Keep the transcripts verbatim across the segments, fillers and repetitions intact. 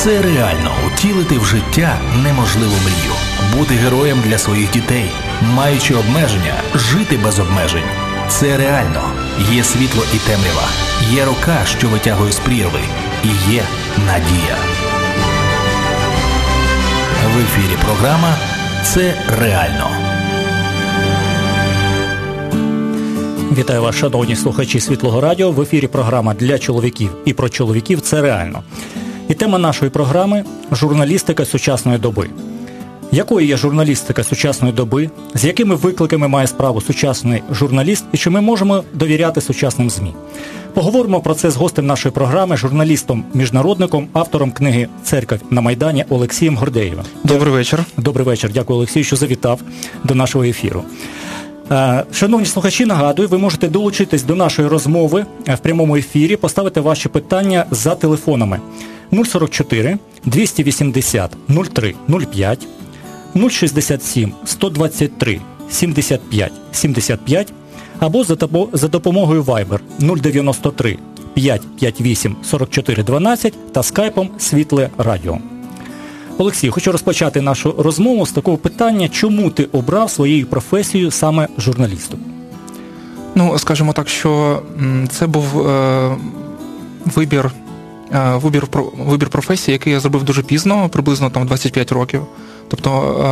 Це реально втілити в життя неможливу мрію. Бути героєм для своїх дітей, маючи обмеження, жити без обмежень. Це реально. Є світло і темрява. Є рука, що витягує з прірви. І є надія. В ефірі програма «Це реально». Вітаю вас, шановні слухачі Світлого радіо. В ефірі програма для чоловіків і про чоловіків «Це реально». І тема нашої програми – журналістика сучасної доби. Якою є журналістика сучасної доби? З якими викликами має справу сучасний журналіст? І чи ми можемо довіряти сучасним ЗМІ? Поговоримо про це з гостем нашої програми, журналістом-міжнародником, автором книги «Церковь на Майдані» Олексієм Гордеєвим. Добрий вечір. Добрий вечір. Дякую, Олексію, що завітав до нашого ефіру. Шановні слухачі, нагадую, ви можете долучитись до нашої розмови в прямому ефірі, поставити ваші питання за телефонами нуль сорок чотири двісті вісімдесят нуль три нуль п'ять, нуль шістдесят сім сто двадцять три сімдесят п'ять сімдесят п'ять або за допомогою Viber нуль дев'яносто три п'ять п'ять вісім сорок чотири дванадцять та скайпом «Світле радіо». Олексій, хочу розпочати нашу розмову з такого питання, чому ти обрав своєю професією саме журналісту? Ну, скажімо так, що це був е, вибір, е, вибір, вибір професії, який я зробив дуже пізно, приблизно там двадцять п'ять років. Тобто,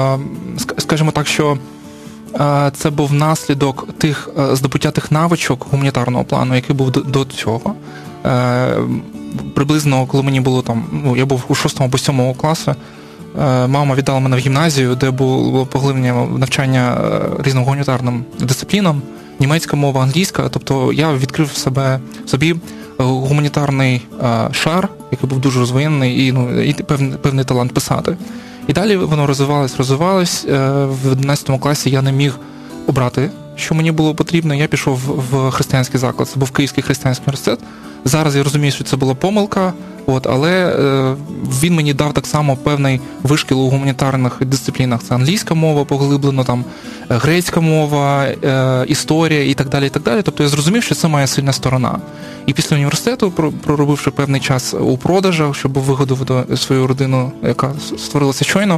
е, скажімо так, що е, це був наслідок тих, е, здобуття тих навичок гуманітарного плану, який був до, до цього. Е, приблизно, коли мені було там, ну, я був у шостому або сьомому класу, мама віддала мене в гімназію, де було поглиблення навчання різним гуманітарним дисциплінам, німецька мова, англійська. Тобто я відкрив себе, собі гуманітарний шар, який був дуже розвинений, і, ну, і певний, певний талант писати. І далі воно розвивалось, розвивалось. В одинадцятому класі я не міг обрати, що мені було потрібно. Я пішов в християнський заклад, це був Київський християнський університет. Зараз я розумію, що це була помилка, от, але е, він мені дав так само певний вишкіл у гуманітарних дисциплінах. Це англійська мова, поглиблено, там, грецька мова, е, історія і так далі, і так далі. Тобто я зрозумів, що це моя сильна сторона. І після університету, проробивши певний час у продажах, щоб вигодувати свою родину, яка створилася щойно,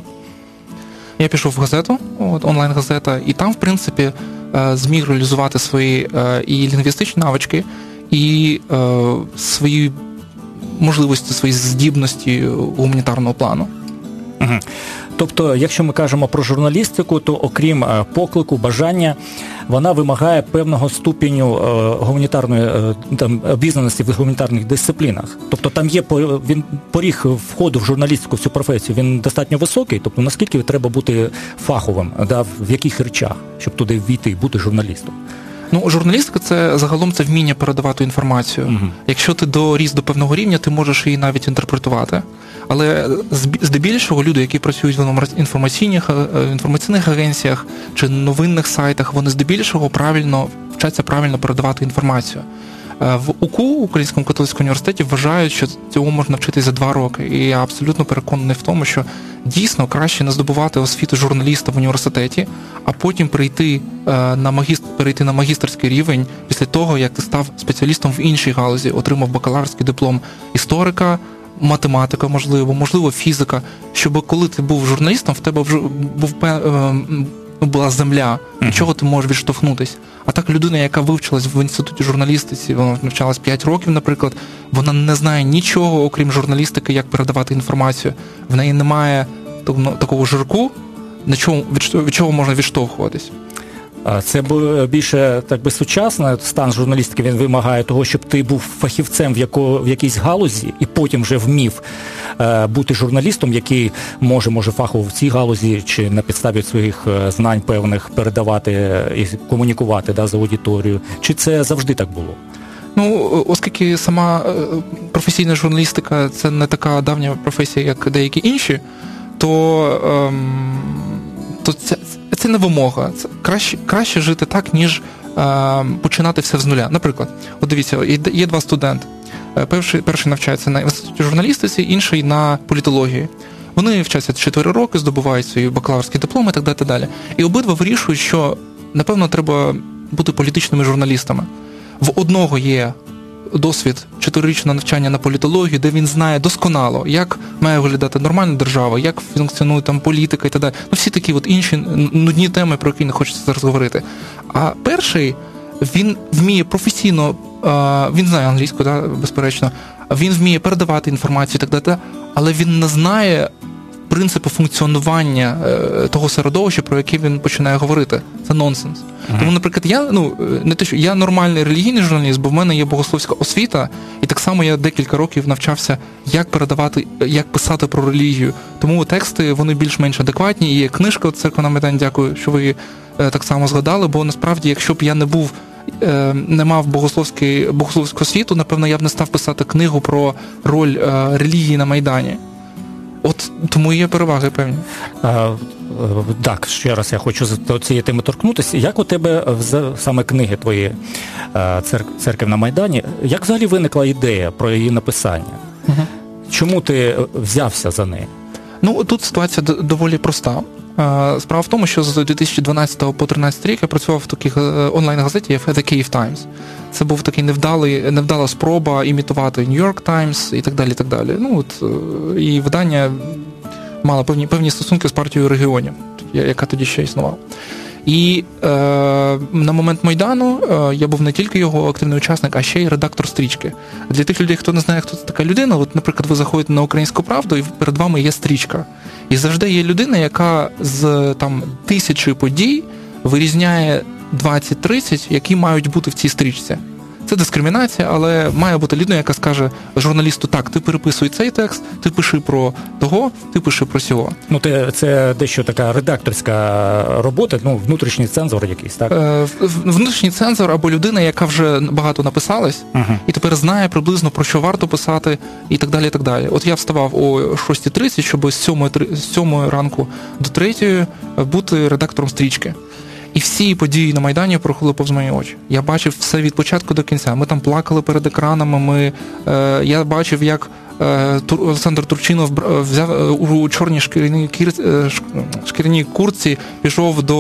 я пішов в газету, от, онлайн-газета, і там, в принципі, е, зміг реалізувати свої е, і лінгвістичні навички, і е, свої можливості, свої здібності гуманітарного плану. Угу. Тобто, якщо ми кажемо про журналістику, то окрім е, поклику, бажання, вона вимагає певного ступеню е, гуманітарної е, там, обізнаності в гуманітарних дисциплінах. Тобто там є він, поріг входу в журналістику, в цю професію, він достатньо високий. Тобто наскільки треба бути фаховим, да, в яких речах, щоб туди війти і бути журналістом? Ну, журналістика – це загалом це вміння передавати інформацію. Uh-huh. Якщо ти доріс до певного рівня, ти можеш її навіть інтерпретувати. Але здебільшого люди, які працюють в інформаційних, інформаційних агенціях чи новинних сайтах, вони здебільшого правильно вчаться правильно передавати інформацію. В УКУ, Українському католицькому університеті, вважають, що цього можна вчитись за два роки. І я абсолютно переконаний в тому, що дійсно краще не здобувати освіту журналіста в університеті, а потім перейти на магістр, перейти на магістерський рівень після того, як ти став спеціалістом в іншій галузі, отримав бакалаврський диплом історика, математика, можливо, можливо, фізика, щоб коли ти був журналістом, в тебе вже був була земля, від чого ти можеш відштовхнутись. А так людина, яка вивчилась в інституті журналістиці, вона навчалась п'ять років, наприклад, вона не знає нічого, окрім журналістики, як передавати інформацію. В неї немає такого жирку, від чого, від чого можна відштовхуватись. Це більше, так би, сучасний стан журналістики, він вимагає того, щоб ти був фахівцем в, яко, в якійсь галузі і потім вже вмів е, бути журналістом, який може, може фахово в цій галузі чи на підставі своїх знань певних передавати і комунікувати, да, з аудиторією. Чи це завжди так було? Ну, оскільки сама професійна журналістика – це не така давня професія, як деякі інші, то, ем, то це, це не вимога. Це краще, краще жити так, ніж е, починати все з нуля. Наприклад, от дивіться, є, є два студенти. Перший, перший навчається на інституті журналістиці, інший на політології. Вони вчаться чотири роки, здобувають свої бакалаврські дипломи і так далі, так далі. І обидва вирішують, що, напевно, треба бути політичними журналістами. В одного є досвід чотирирічного навчання на політологію, де він знає досконало, як має виглядати нормальна держава, як функціонує там політика і так далі. Ну, всі такі от інші нудні теми, про які не хочеться зараз говорити. А перший, він вміє професійно, він знає англійську, да, безперечно, він вміє передавати інформацію і так далі, але він не знає принципи функціонування е, того середовища, про яке він починає говорити. Це нонсенс. Mm-hmm. Тому, наприклад, я, ну, не те, що я нормальний релігійний журналіст, бо в мене є богословська освіта, і так само я декілька років навчався, як передавати, як писати про релігію. Тому тексти, вони більш-менш адекватні, і є книжка «Церква на Майдані», дякую, що ви е, так само згадали, бо насправді, якщо б я не був е, не мав богословської, богословську освіту, напевно, я б не став писати книгу про роль е, релігії на Майдані. От тому і є переваги певні. А, так, ще раз я хочу до цієї теми торкнутися. Як у тебе саме книги твої «Церква на Майдані», як взагалі виникла ідея про її написання? Угу. Чому ти взявся за неї? Ну, тут ситуація доволі проста. Справа в тому, що з дві тисячі дванадцятого по тринадцятий рік я працював в таких онлайн-газеті, як The Kyiv Times. Це був такий невдалий, невдала спроба імітувати New York Times і так далі, і так далі. Ну, от, і видання мало певні, певні стосунки з партією регіонів, яка тоді ще існувала. І е, на момент Майдану е, я був не тільки його активний учасник, а ще й редактор стрічки. Для тих людей, хто не знає, хто це така людина, от, наприклад, ви заходите на «Українську правду» і перед вами є стрічка. І завжди є людина, яка з там тисячі подій вирізняє двадцять-тридцять, які мають бути в цій стрічці. Це дискримінація, але має бути людина, яка скаже журналісту: так, ти переписуй цей текст, ти пиши про того, ти пиши про сього. Ну, ти, це дещо така редакторська робота, ну, внутрішній цензор якийсь, так? Е, внутрішній цензор або людина, яка вже багато написалась, uh-huh. і тепер знає приблизно, про що варто писати, і так далі, і так далі. От я вставав о шостій тридцять, щоб з сьомої ранку до третьої бути редактором стрічки. І всі події на Майдані проходили повз мої очі. Я бачив все від початку до кінця. Ми там плакали перед екранами. Ми, е, я бачив, як е, Тур, Олександр Турчинов взяв у чорній шкіряній, кір, е, шкіряній куртці, пішов до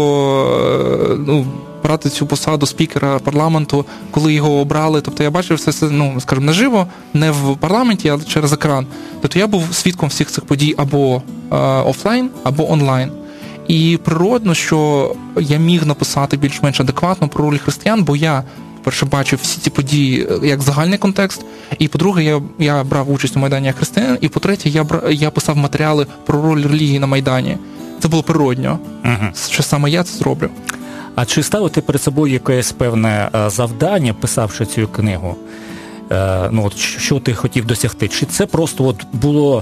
е, ну, брати цю посаду спікера парламенту, коли його обрали. Тобто я бачив все це, ну, скажімо, наживо, не в парламенті, а через екран. Тобто я був свідком всіх цих подій або е, офлайн, або онлайн. І природно, що я міг написати більш-менш адекватно про роль християн, бо я, по-перше, бачив всі ці події як загальний контекст, і, по-друге, я, я брав участь у Майдані як християнин, і, по-третє, я, я писав матеріали про роль релігії на Майдані. Це було природньо, угу. що саме я це зроблю. А чи ставив ти перед собою якесь певне завдання, писавши цю книгу? Ну, от, що ти хотів досягти? Чи це просто от було...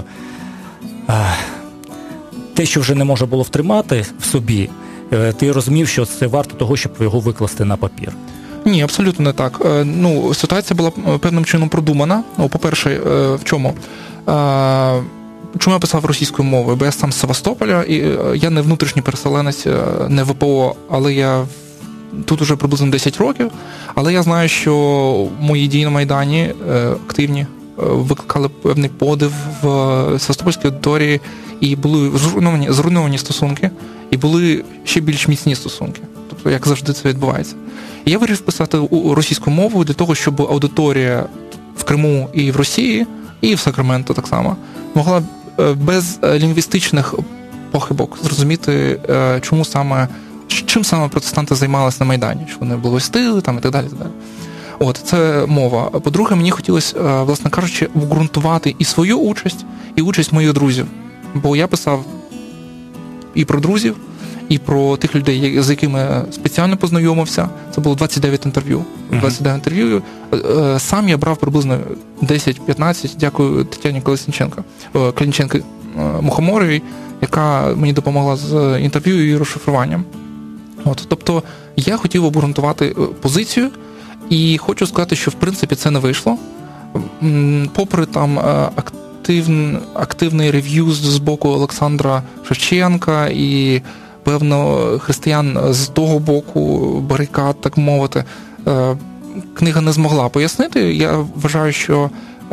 те, що вже не можна було втримати в собі, ти розумів, що це варто того, щоб його викласти на папір? Ні, абсолютно не так. Ну, ситуація була певним чином продумана. Ну, по-перше, в чому? Чому я писав російською мовою? Бо я сам з Севастополя, і я не внутрішній переселенець, не ВПО, але я тут уже приблизно десять років, але я знаю, що мої дії на Майдані активні, викликали певний подив в Севастопольській аудиторії, і були зруйновані, зруйновані стосунки, і були ще більш міцні стосунки. Тобто, як завжди це відбувається. І я вирішив писати російську мову для того, щоб аудиторія в Криму і в Росії, і в Сакраменто так само, могла без лінгвістичних похибок зрозуміти, чому саме, чим саме протестанти займалися на Майдані, що вони благовістили там і так далі, і так далі. От, це мова. По-друге, мені хотілося, власне кажучи, вґрунтувати і свою участь, і участь моїх друзів. Бо я писав і про друзів, і про тих людей, з якими спеціально познайомився. Це було двадцять дев'ять інтерв'ю. двадцять дев'ять інтерв'ю. Сам я брав приблизно десять-п'ятнадцять, дякую Тетяні Колесніченко, Клінченко Мухоморовій, яка мені допомогла з інтерв'ю і розшифруванням. От, тобто я хотів обґрунтувати позицію, і хочу сказати, що в принципі це не вийшло. Попри там актив, активний рев'ю з боку Олександра Шевченка і, певно, християн з того боку барикад, так мовити, книга не змогла пояснити. Я вважаю, що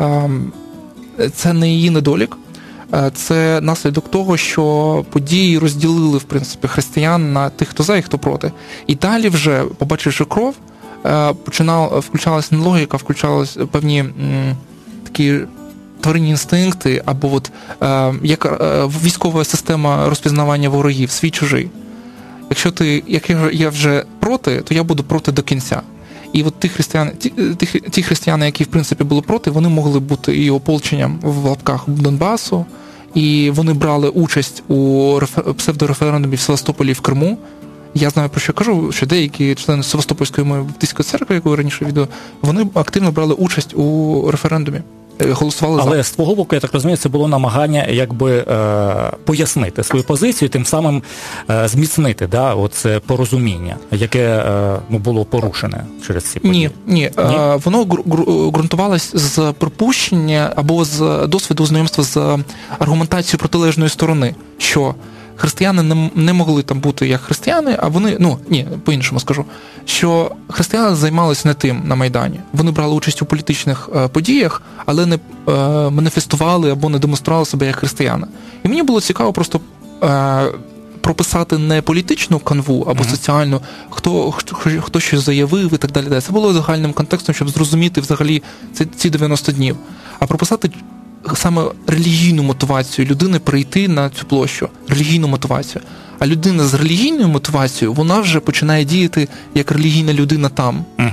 це не її недолік. Це наслідок того, що події розділили, в принципі, християн на тих, хто за і хто проти. І далі вже, побачивши кров, починала, включалася не логіка, включалися певні м, такі тваринні інстинкти, або от, е, як е, військова система розпізнавання ворогів, свій-чужий. Якщо ти, як я вже проти, то я буду проти до кінця. І от ті християни, ті, ті, ті християни, які, в принципі, були проти, вони могли бути і ополченням в лапках Донбасу, і вони брали участь у псевдореферендумі в Севастополі і в Криму. Я знаю, про що кажу, що деякі члени Севастопольської баптистської церкви, яку я раніше відео, вони активно брали участь у референдумі. Голосували Але за. з твого боку, я так розумію, це було намагання якби е, пояснити свою позицію, тим самим е, зміцнити, да, оце порозуміння, яке е, ну, було порушене через ці події. Ні, ні. ні? Е, воно ґрунтувалось з припущення або з досвіду знайомства з аргументацією протилежної сторони, що християни не, не могли там бути як християни, а вони, ну, ні, по-іншому скажу, що християни займалися не тим на Майдані. Вони брали участь у політичних е, подіях, але не е, маніфестували або не демонстрували себе як християни. І мені було цікаво просто е, прописати не політичну канву або mm-hmm. соціальну, хто, хто, хто щось заявив і так далі. Це було загальним контекстом, щоб зрозуміти взагалі ці, ці дев'яносто днів. А прописати саме релігійну мотивацію людини прийти на цю площу, релігійну мотивацію. А людина з релігійною мотивацією, вона вже починає діяти як релігійна людина там. Угу.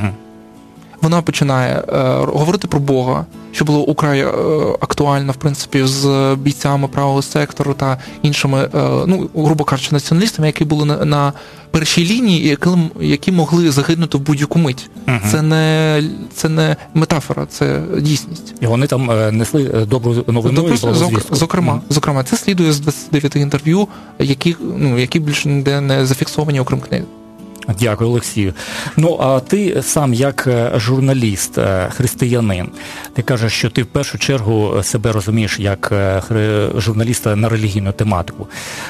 Вона починає е, говорити про Бога, що було украй е, актуально, в принципі, з бійцями правого сектору та іншими, е, ну, грубо кажучи, націоналістами, які були на, на першій лінії, які, які могли загинути в будь-яку мить. Угу. Це не, це не метафора, це дійсність. І вони там е, несли добру новину Добре, і благозвістку. Зокрема, угу. зокрема, це слідує з двадцяти дев'яти інтерв'ю, які, ну, які більше ніде не зафіксовані, окрім книги. Дякую, Олексію. Ну, а ти сам як журналіст, християнин, ти кажеш, що ти в першу чергу себе розумієш як журналіста на релігійну тематику.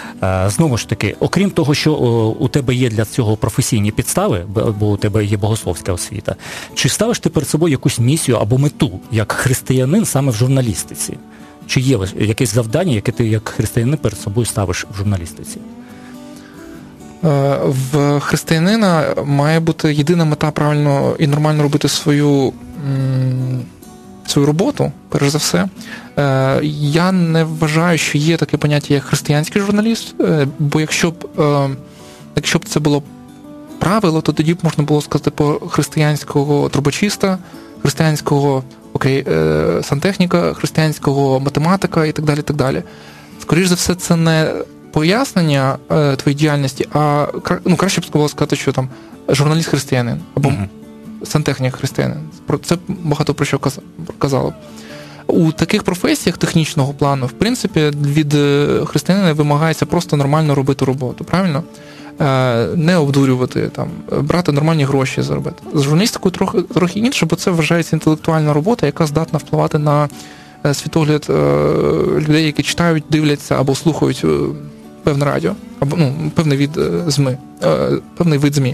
Знову ж таки, окрім того, що у тебе є для цього професійні підстави, бо у тебе є богословська освіта, чи ставиш ти перед собою якусь місію або мету як християнин саме в журналістиці? Чи є якесь завдання, яке ти як християнин перед собою ставиш в журналістиці? В християнина має бути єдина мета правильно і нормально робити свою, свою роботу, перш за все. Я не вважаю, що є таке поняття, як християнський журналіст, бо якщо б, якщо б це було правило, то тоді б можна було сказати про християнського трубочиста, християнського окей, сантехніка, християнського математика і так далі, так далі. Скоріш за все, це не пояснення е, твоєї діяльності, а ну, краще б було сказати, що там журналіст-християнин або uh-huh. сантехнік-християнин. Про це багато про що казало. У таких професіях технічного плану, в принципі, від християнина вимагається просто нормально робити роботу, правильно? Е, не обдурювати, там, брати нормальні гроші заробити. З журналістикою трохи, трохи інше, бо це вважається інтелектуальна робота, яка здатна впливати на світогляд е, людей, які читають, дивляться або слухають певне радіо, або ну, певний від ЗМИ, певний вид ЗМІ.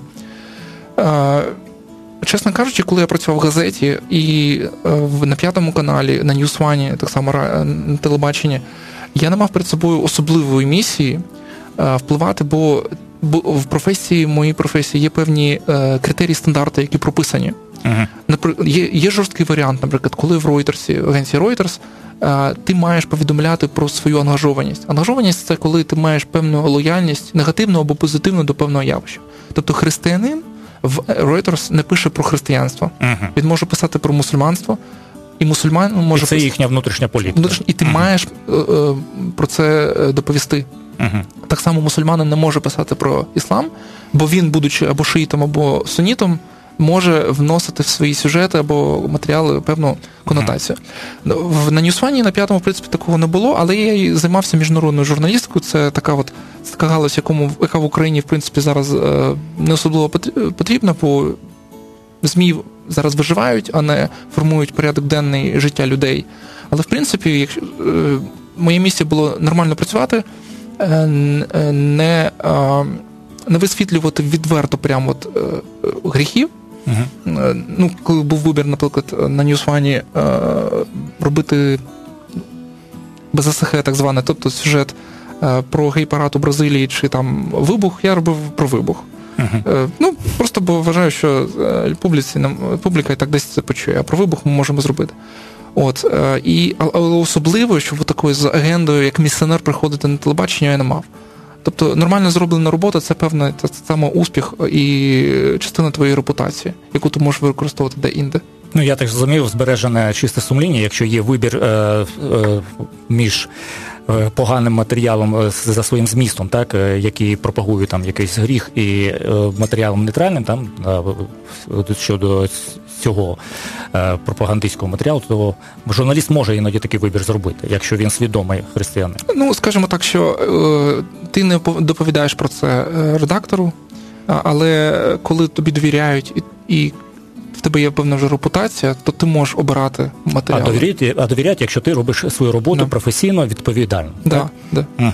Чесно кажучи, коли я працював в газеті і на п'ятому каналі, на Ньюсвані, так само на телебаченні, я не мав перед собою особливої місії впливати, бо, бо в професії, моїй професії є певні критерії, стандарти, які прописані. Uh-huh. Є, є жорсткий варіант, наприклад, коли в Reuters, агенції Reuters, ти маєш повідомляти про свою ангажованість. Ангажованість – це коли ти маєш певну лояльність, негативну або позитивну до певного явища. Тобто християнин в Reuters не пише про християнство. Uh-huh. Він може писати про мусульманство, і мусульман може... І це писати... їхня внутрішня політика. Внутрішня... І ти uh-huh. маєш е, е, про це доповісти. Uh-huh. Так само мусульманин не може писати про іслам, бо він, будучи або шиїтом, або сунітом, може вносити в свої сюжети або матеріали певну конотацію. Mm. На Ньюсвані, на п'ятому, в принципі, такого не було, але я і займався міжнародною журналістикою. Це така от така галузь, якому, яка в Україні, в принципі, зараз е, не особливо потрібна, бо ЗМІ зараз виживають, а не формують порядок денний життя людей. Але, в принципі, якщо, е, моя місія було нормально працювати, е, не, е, не висвітлювати відверто прямо от, е, гріхів. Uh-huh. Ну, коли був вибір, наприклад, на Ньюсвані робити без ес ха, так зване, тобто сюжет про гей-парад у Бразилії чи там вибух, я робив про вибух. Uh-huh. Ну, просто бо вважаю, що публіці, публіка і так десь це почує, а про вибух ми можемо зробити. От, і, але особливо, щоб такою з агендою, як місіонер, приходити на телебачення, я не мав. Тобто нормально зроблена робота – це певний це саме успіх і частина твоєї репутації, яку ти можеш використовувати де-інде. Ну, я так зрозумів, збережене чисте сумління, якщо є вибір е, е, між е, поганим матеріалом за своїм змістом, так, е, який пропагує там якийсь гріх, і е, матеріалом нейтральним, там, е, щодо цього е, пропагандистського матеріалу, то журналіст може іноді такий вибір зробити, якщо він свідомий християнин. Ну, скажімо так, що е, ти не доповідаєш про це редактору, але коли тобі довіряють і, і в тебе є певна вже репутація, то ти можеш обирати матеріал. А довіряти, а довіряти, якщо ти робиш свою роботу да. професійно, відповідально. Да, да. Угу.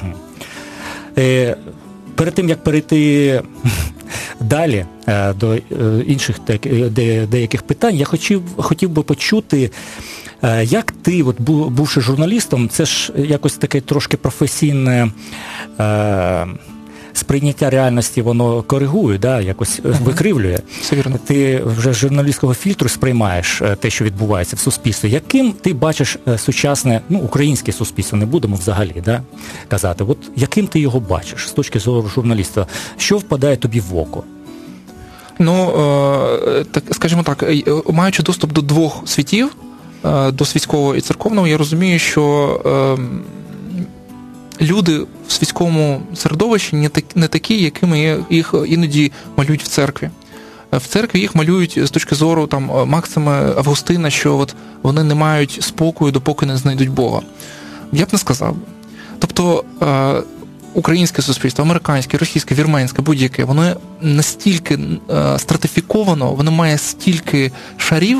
Е, перед тим, як перейти далі е, до інших так, де, деяких питань, я хотів, хотів би почути, е, як ти, от, бувши журналістом, це ж якось таке трошки професійне е, сприйняття реальності, воно коригує, да, якось uh-huh. викривлює. Все вірно. Ти вже з журналістського фільтру сприймаєш те, що відбувається в суспільстві. Яким ти бачиш сучасне, ну, українське суспільство, не будемо взагалі, да, казати. От яким ти його бачиш з точки зору журналіста? Що впадає тобі в око? Ну, так, скажімо так, маючи доступ до двох світів, до світського і церковного, я розумію, що люди в світському середовищі не, так, не такі, якими їх іноді малюють в церкві. В церкві їх малюють з точки зору там, Максима Августина, що от вони не мають спокою, допоки не знайдуть Бога. Я б не сказав. Тобто е, українське суспільство, американське, російське, вірменське, будь-яке, воно настільки е, стратифіковано, воно має стільки шарів,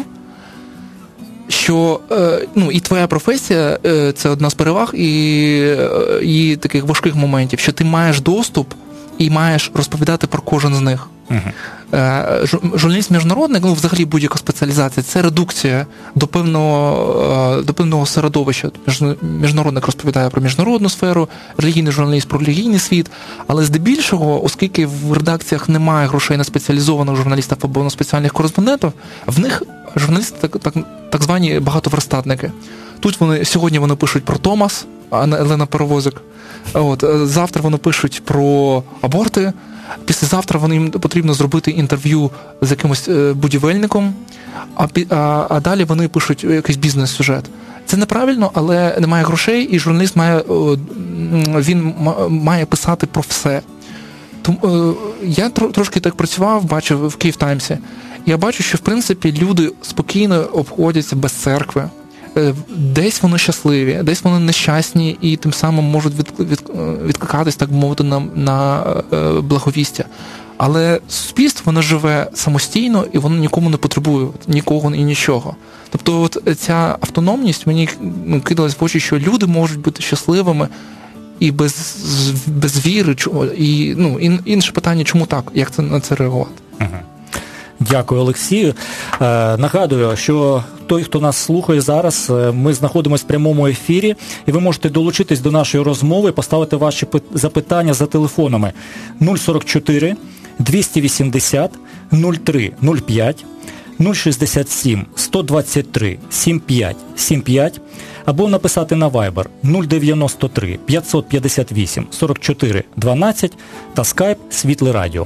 що ну, і твоя професія – це одна з переваг і, і таких важких моментів, що ти маєш доступ і маєш розповідати про кожен з них. Uh-huh. Журналіст міжнародний, ну, взагалі будь-яка спеціалізація – це редукція до певного, до певного середовища. Міжнародник розповідає про міжнародну сферу, релігійний журналіст про релігійний світ, але здебільшого, оскільки в редакціях немає грошей на спеціалізованих журналістів або на спеціальних кореспондентів, в них журналісти так, так, так звані багатоверстатники. Тут вони, сьогодні вони пишуть про Томас, а не Елена Паровозик. От, завтра вони пишуть про аборти, післязавтра вони, їм потрібно зробити інтерв'ю з якимось будівельником, а, а, а далі вони пишуть якийсь бізнес-сюжет. Це неправильно, але немає грошей, і журналіст має, він має писати про все. Тому, я трошки так працював, бачив в Київ Таймсі. Я бачу, що, в принципі, люди спокійно обходяться без церкви. Десь вони щасливі, десь вони нещасні і тим самим можуть від, від, відкликатись, так би мовити, на, на е, благовістя. Але суспільство, воно живе самостійно і воно нікому не потребує, нікого і нічого. Тобто от ця автономність мені ну, кидалась в очі, що люди можуть бути щасливими і без, без віри. І, ну, і, інше питання, чому так, як це, на це реагувати. Угу. Дякую, Олексію. Е, нагадую, що той, хто нас слухає зараз, ми знаходимося в прямому ефірі, і ви можете долучитись до нашої розмови, поставити ваші запитання за телефонами нуль сорок чотири двісті вісімдесят нуль три нуль п'ять, нуль шістдесят сім сто двадцять три сімдесят п'ять сімдесят п'ять або написати на Viber нуль дев'яносто три п'ятсот п'ятдесят вісім сорок чотири дванадцять та Skype Світле Радіо.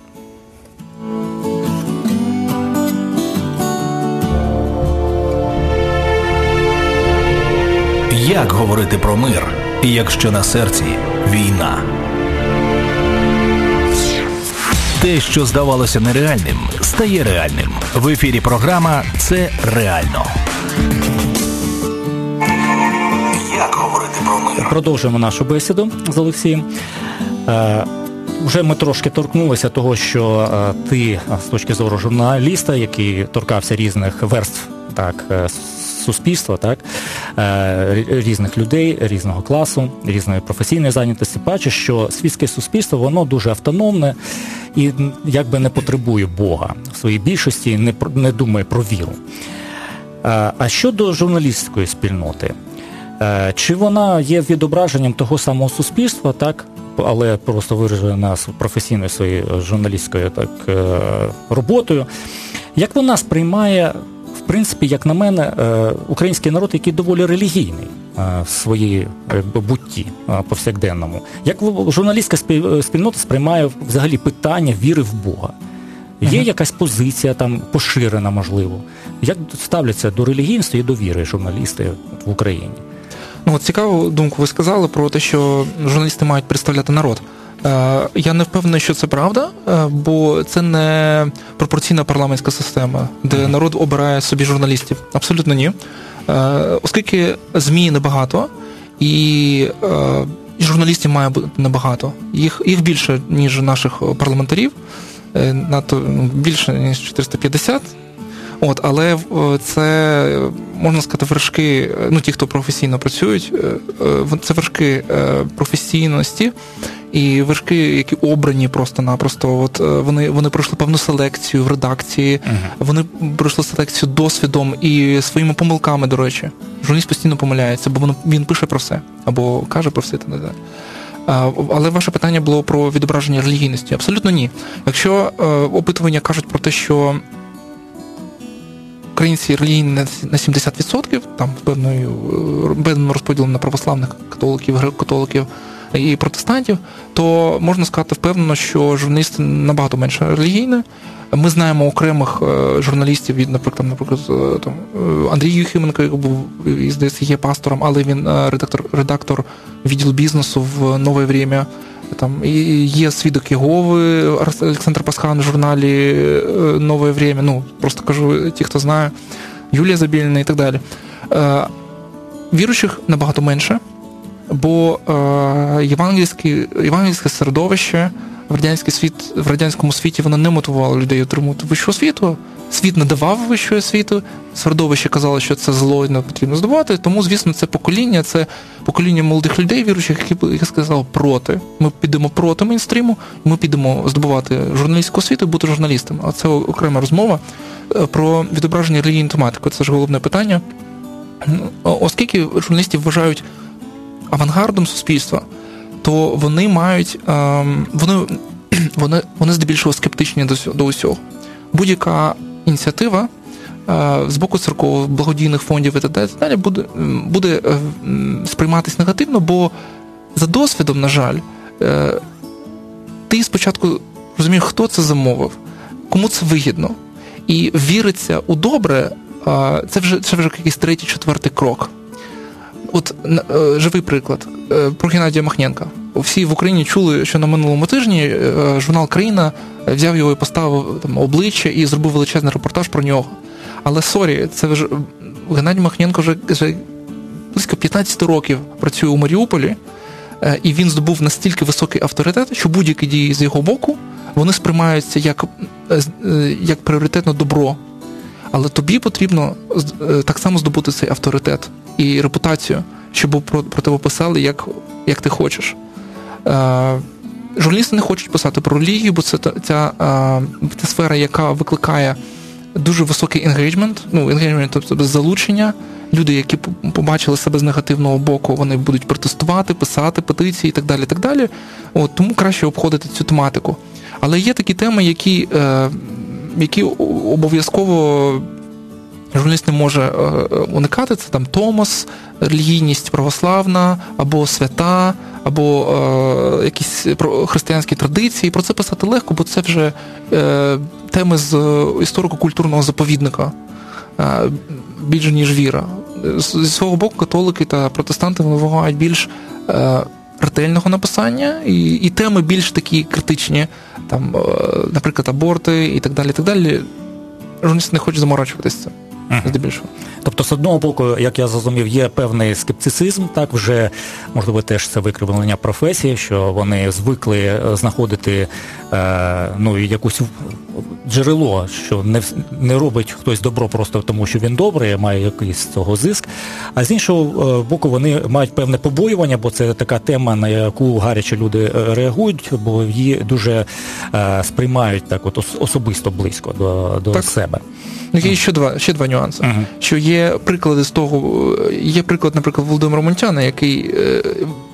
Як говорити про мир, якщо на серці війна? Те, що здавалося нереальним, стає реальним. В ефірі програма «Це реально». Як говорити про мир? Продовжуємо нашу бесіду з Олексієм. Е, вже ми трошки торкнулися того, що е, ти, з точки зору журналіста, який торкався різних верств, так, е, суспільства, так, е, різних людей, різного класу, різної професійної зайнятості, бачиш, що світське суспільство, воно дуже автономне і якби не потребує Бога в своїй більшості, не, не думає про віру. Е, а щодо журналістської спільноти, е, чи вона є відображенням того самого суспільства, так, але просто виражає нас професійною своєю журналістською так, роботою. Як вона сприймає, в принципі, як на мене, український народ, який доволі релігійний в своїй бутті повсякденному? Як журналістська спільнота сприймає взагалі питання віри в Бога? Є якась позиція там поширена, можливо? Як ставляться до релігійності і до віри журналісти в Україні? Ну, от цікаву думку ви сказали про те, що журналісти мають представляти народ. Е, я не впевнений, що це правда, е, бо це не пропорційна парламентська система, де mm-hmm. народ обирає собі журналістів. Абсолютно ні. Е, оскільки ЗМІ небагато, і, е, і журналістів має бути небагато. Їх, їх більше, ніж наших парламентарів, е, надто більше, ніж чотириста п'ятдесят. От, але це, можна сказати, вершки, ну, ті, хто професійно працюють, це вершки професійності і вершки, які обрані просто-напросто. От вони, вони пройшли певну селекцію в редакції, uh-huh. вони пройшли селекцію досвідом і своїми помилками, до речі. Журналіст постійно помиляється, бо він, він пише про все, або каже про все, та не так. Але ваше питання було про відображення релігійності. Абсолютно ні. Якщо опитування кажуть про те, що українці релігійні на сімдесят відсотків, там певною певним розподілом на православних католиків, греко-католиків і протестантів, то можна сказати впевнено, що журналісти набагато менше релігійні. Ми знаємо окремих журналістів, від, наприклад, наприклад, там Андрій Юхименко, який був, здається, є пастором, але він редактор, редактор відділу бізнесу в «Нове время». Там і є свідок Єгови, Олександр Пасхан в журналі «Нове время», ну, просто кажу, ті, хто знає, Юлія Забєльна і так далі. Е, віруючих набагато менше, бо е, євангельське, євангельське середовище в радянський світ, в радянському світі воно не мотивувало людей отримувати вищу освіту, світ не давав вищу освіту, середовище казало, що це зло і не потрібно здобувати, тому, звісно, це покоління, це покоління молодих людей, віруючих, які, як сказав, проти. Ми підемо проти мейнстріму, ми підемо здобувати журналістську освіту і бути журналістом. А це окрема розмова про відображення релігійної тематики. Це ж головне питання. Оскільки журналістів вважають авангардом суспільства, то вони мають, вони, вони, вони здебільшого скептичні до, до усього. Будь-яка ініціатива з боку церков, благодійних фондів і так далі буде, буде сприйматися негативно, бо за досвідом, на жаль, ти спочатку розумієш, хто це замовив, кому це вигідно, і віриться у добре, це вже, це вже якийсь третій, четвертий крок. От живий приклад про Геннадія Махненка. Всі в Україні чули, що на минулому тижні журнал «Країна» взяв його і поставив там обличчя і зробив величезний репортаж про нього. Але, сорі, це вже Геннадій Махненко вже, вже близько п'ятнадцять років працює у Маріуполі, і він здобув настільки високий авторитет, що будь-які дії з його боку, вони сприймаються як, як пріоритетне добро. Але тобі потрібно так само здобути цей авторитет і репутацію, щоб про, про тебе писали, як, як ти хочеш. Е, журналісти не хочуть писати про релігію, бо це та, ця, е, ця сфера, яка викликає дуже високий енгейджмент, ну, енгейджмент, тобто залучення. Люди, які побачили себе з негативного боку, вони будуть протестувати, писати петиції і так далі, і так далі. От, тому краще обходити цю тематику. Але є такі теми, які, е, які обов'язково журналіст не може уникати. Це там Томос, релігійність православна, або свята, або е, якісь християнські традиції. Про це писати легко, бо це вже е, теми з історико-культурного заповідника, е, більше, ніж віра. Зі свого боку, католики та протестанти вимагають більш е, ретельного написання, і, і теми більш такі критичні, там, е, наприклад, аборти і так далі, і так далі. Журналісти не хочуть заморачуватися цим. Здебільшого. Тобто, з одного боку, як я зрозумів, є певний скептицизм, так, вже, можливо, теж це викривлення професії, що вони звикли знаходити е, ну, якусь джерело, що не, не робить хтось добро просто тому, що він добрий, має якийсь з цього зиск, а з іншого боку, вони мають певне побоювання, бо це така тема, на яку гаряче люди реагують, бо її дуже е, сприймають так от особисто близько до, до себе. Є ще два, ще два нюанси. Uh-huh. Що є приклади з того, є приклад, наприклад, Володимира Монтяна, який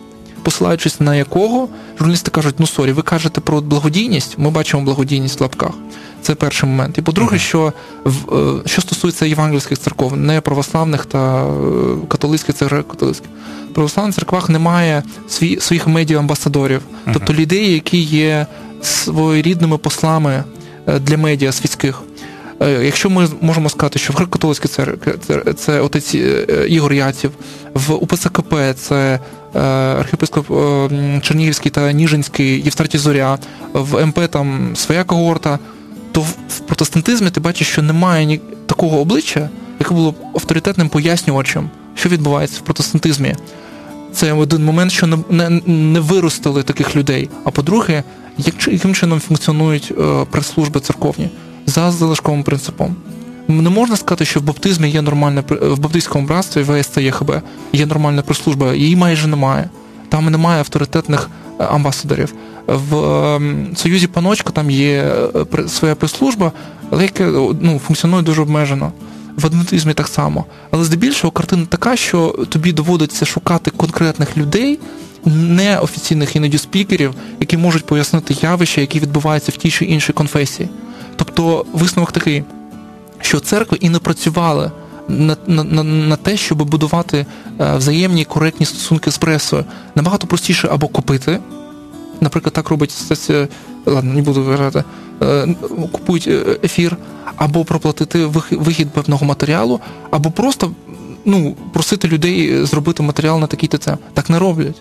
посилаючись на якого, журналісти кажуть, ну сорі, ви кажете про благодійність, ми бачимо благодійність в лапках. Це перший момент. І по-друге, що, що стосується євангельських церков, не православних та католицьких, це католицьких. В православних церквах немає свій, своїх медіа-амбасадорів, uh-huh. тобто людей, які є своєрідними послами для медіа світських. Якщо ми можемо сказати, що в Греко-католицькій церкві це, це отець Ігор Яців, в УПЦ-КП це архієпископ Чернігівський та Ніжинський Євстратій Зоря, в МП там своя когорта, то в протестантизмі ти бачиш, що немає ні такого обличчя, яке було б авторитетним пояснювачем, що відбувається в протестантизмі. Це один момент, що не, не, не виростили таких людей. А по-друге, як, яким чином функціонують е, прес-служби церковні? За залишковим принципом. Не можна сказати, що в баптизмі є нормальна, в баптистському братстві, в ВСЦ ЄХБ, є нормальна прес-служба, її майже немає. Там немає авторитетних амбасадорів. В е, Союзі Паночка там є своя прес-служба, але яка ну, функціонує дуже обмежено. В адвентизмі так само. Але здебільшого картина така, що тобі доводиться шукати конкретних людей, неофіційних іноді спікерів, які можуть пояснити явища, які відбуваються в тій чи іншій конфесії. Тобто висновок такий, що церкви і не працювали на, на, на, на те, щоб будувати взаємні коректні стосунки з пресою. Набагато простіше або купити, наприклад, так робить, ладно, не буду виражати, купують ефір, або проплатити вихід певного матеріалу, або просто ну, просити людей зробити матеріал на такий ТЦ. Так не роблять.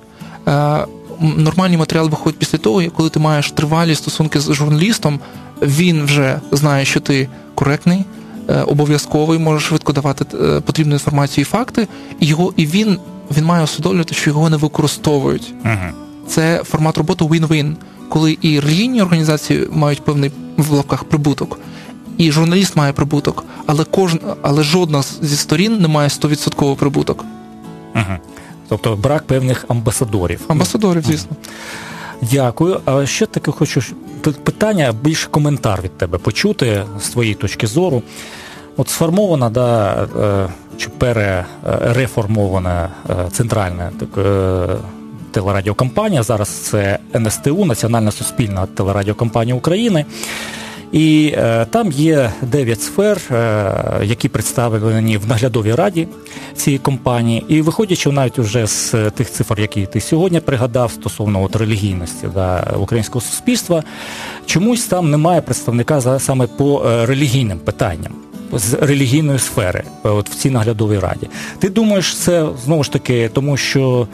Нормальний матеріал виходить після того, коли ти маєш тривалі стосунки з журналістом, він вже знає, що ти коректний, обов'язковий, можеш швидко давати потрібну інформацію і факти, і, його, і він, він має усвідомлювати, що його не використовують. Uh-huh. Це формат роботи win-win, коли і релігійні організації мають певний в лапках прибуток, і журналіст має прибуток, але, кожен, але жодна зі сторін не має сто відсотків прибуток. Uh-huh. Тобто брак певних амбасадорів. Амбасадорів, звісно. Дякую. А ще таке хочу питання, більше коментар від тебе почути з твоєї точки зору. От сформована, да, чи перереформована центральна так, телерадіокомпанія, зараз це ен ес те у, Національна суспільна телерадіокомпанія України. І е, там є дев'ять сфер, е, які представлені в наглядовій раді цієї компанії. І виходячи навіть вже з тих цифр, які ти сьогодні пригадав стосовно от, релігійності да, українського суспільства, чомусь там немає представника за, саме по е, релігійним питанням, з релігійної сфери от, в цій наглядовій раді. Ти думаєш, це знову ж таки тому, що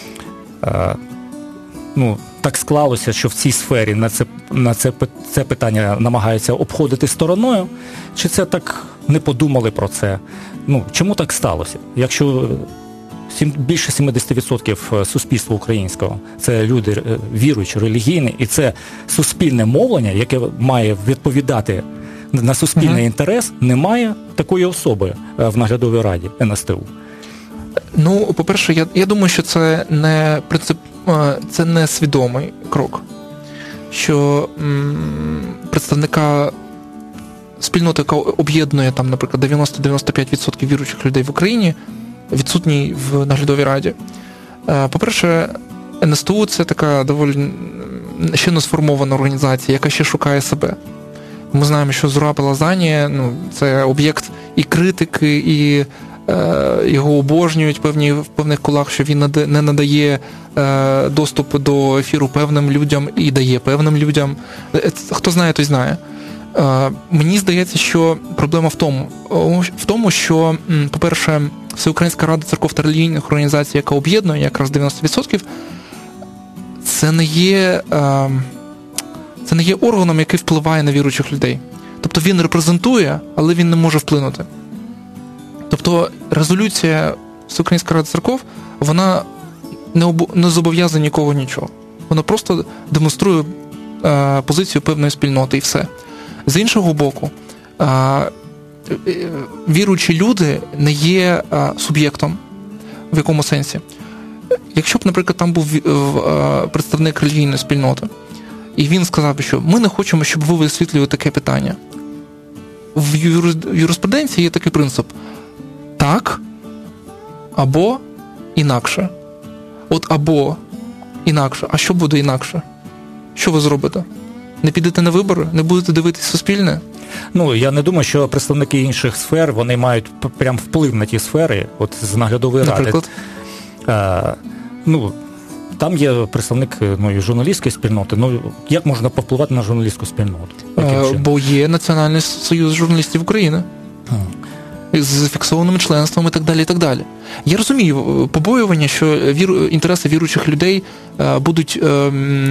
е, ну, так склалося, що в цій сфері на це, на це, це питання намагаються обходити стороною, чи це так не подумали про це? Ну, чому так сталося? Якщо сім, більше сімдесят відсотків суспільства українського – це люди віруючі, релігійні, і це суспільне мовлення, яке має відповідати на суспільний угу. інтерес, немає такої особи в наглядовій раді ен ес те у. Ну, по-перше, я, я думаю, що це не принцип, це не свідомий крок, що м, представника спільноти, яка об'єднує там, наприклад, дев'яносто - дев'яносто п'ять відсотків віруючих людей в Україні, відсутній в наглядовій раді. По-перше, ен ес те у – це така доволі ще не сформована організація, яка ще шукає себе. Ми знаємо, що Зураб Лазанія, ну, це об'єкт і критики, і його обожнюють певні, в певних колах, що він не надає е, доступу до ефіру певним людям і дає певним людям. Хто знає, той знає. Е, мені здається, що проблема в тому, в тому, що, по-перше, Всеукраїнська рада церков та релігійних організацій, яка об'єднує якраз дев'яносто відсотків, це не є, е, це не є органом, який впливає на віруючих людей. Тобто він репрезентує, але він не може вплинути. Тобто резолюція Всеукраїнської ради церков, вона не, об... не зобов'язує нікого нічого. Вона просто демонструє е, позицію певної спільноти і все. З іншого боку, е, віруючі люди не є е, суб'єктом. В якому сенсі? Якщо б, наприклад, там був е, представник релігійної спільноти, і він сказав, що ми не хочемо, щоб ви висвітлювали таке питання. В юриспруденції є такий принцип – так, або інакше. От або інакше. А що буде інакше? Що ви зробите? Не підете на вибори? Не будете дивитися Суспільне? Ну, я не думаю, що представники інших сфер, вони мають прям вплив на ті сфери, от з наглядової ради. Наприклад? А, ну, там є представник ну, і журналістської спільноти. Ну, як можна повпливати на журналістську спільноту? А, бо є Національний союз журналістів України. А. З зафіксованим членством і так далі, і так далі. Я розумію побоювання, що віру, інтереси віруючих людей а, будуть а,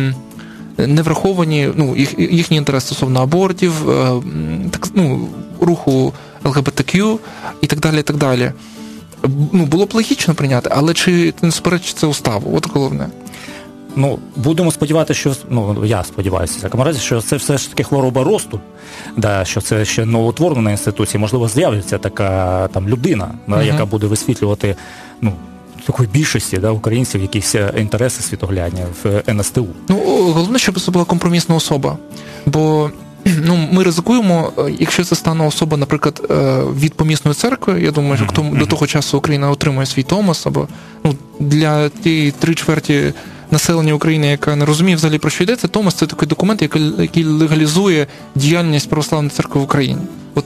не враховані, ну, їх, їхні інтереси стосовно абортів, а, так, ну, руху ел ге бе те к'ю і так далі, і так далі. Ну, було б логічно прийняти, але чи не суперечить це уставу? От головне. Ну, будемо сподіватися, що, ну, я сподіваюся, в такому разі, що це все ж таки хвороба росту, да, що це ще новоутворена інституція, можливо, з'явиться така там людина, да, uh-huh. яка буде висвітлювати, ну, такої більшості, да, українців якісь інтереси світоглядні в ен ес те у. Ну, головне, щоб це була компромісна особа, бо ну, ми ризикуємо, якщо це стане особа, наприклад, від помісної церкви, я думаю, що mm-hmm. до того часу Україна отримує свій Томос, або ну, для тієї три чверті населення України, яка не розуміє взагалі про що йдеться, Томос – це такий документ, який, який легалізує діяльність Православної церкви в Україні. От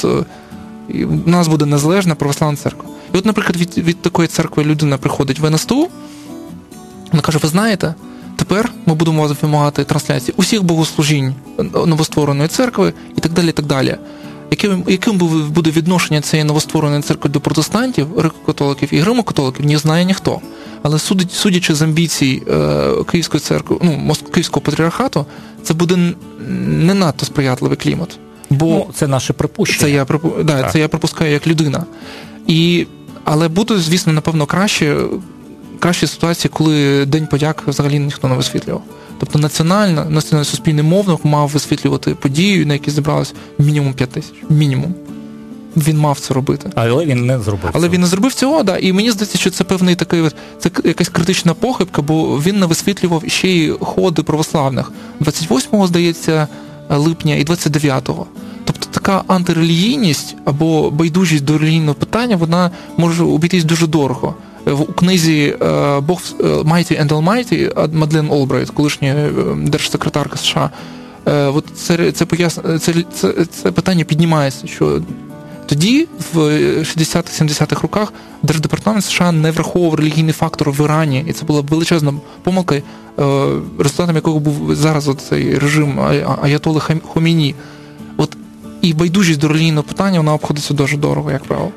у нас буде незалежна Православна церква. І от, наприклад, від, від такої церкви людина приходить в ен ес те у, вона каже, ви знаєте, тепер ми будемо вас вимагати трансляції усіх богослужінь новоствореної церкви і так далі, і так далі. Яким, яким буде відношення цієї новоствореної церкви до протестантів, греко-католиків і гримо-католиків, не знає ніхто. Але судячи з амбіцій е, Київської церкви, ну, Київського патріархату, це буде не надто сприятливий клімат. Бо ну, це наше припущення. Це я, да, це я припускаю як людина. І, але буде, звісно, напевно, краще, кращі ситуації, коли День подяк взагалі ніхто не висвітлював. Тобто національна, національний суспільний мовник мав висвітлювати подію, на якій зібралось мінімум п'ять тисяч. Мінімум. Він мав це робити. Але він не зробив Але цього. він не зробив цього, да. І мені здається, що це певний такий, це якась критична похибка, бо він не висвітлював ще й ходи православних. двадцять восьмого, здається, липня і двадцять дев'ятого. Тобто така антирелігійність або байдужість до релігійного питання, вона може обійтись дуже дорого. У книзі «Бог Mighty and Almighty» Мадлен Олбрайт, колишня держсекретарка США, от це, це, пояс... це, це, це питання піднімається, що тоді, в шістдесятих-сімдесятих роках, Держдепартамент США не враховував релігійний фактор в Ірані, і це була величезна помилка, результатом якого був зараз цей режим аятоли Хомейні. От і байдужість до релігійного питання, вона обходиться дуже дорого, як правило.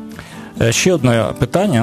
Ще одне питання.